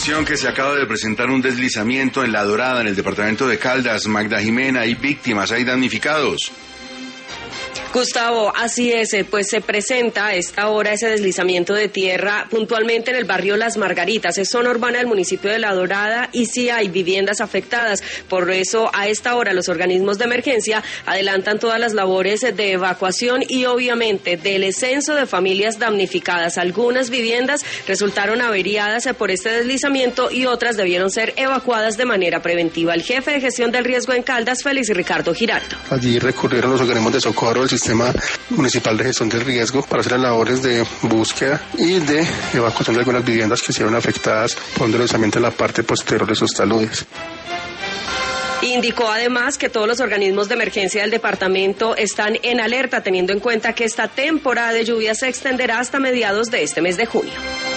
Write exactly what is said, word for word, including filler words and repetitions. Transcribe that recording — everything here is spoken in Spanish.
Que se acaba de presentar un deslizamiento en La Dorada, en el departamento de Caldas. Magda Jimena, hay víctimas, hay damnificados. Gustavo, así es, pues se presenta a esta hora ese deslizamiento de tierra puntualmente en el barrio Las Margaritas, es zona urbana del municipio de La Dorada y sí hay viviendas afectadas. Por eso a esta hora los organismos de emergencia adelantan todas las labores de evacuación y obviamente del censo de familias damnificadas. Algunas viviendas resultaron averiadas por este deslizamiento y otras debieron ser evacuadas de manera preventiva. El jefe de gestión del riesgo en Caldas, Félix Ricardo Giraldo. Allí recurrieron los organismos de socorro del Sistema Municipal de Gestión del Riesgo para hacer las labores de búsqueda y de evacuación de algunas viviendas que se vieron afectadas por un deslizamiento en la parte posterior de sus taludes. Indicó además que todos los organismos de emergencia del departamento están en alerta, teniendo en cuenta que esta temporada de lluvias se extenderá hasta mediados de este mes de junio.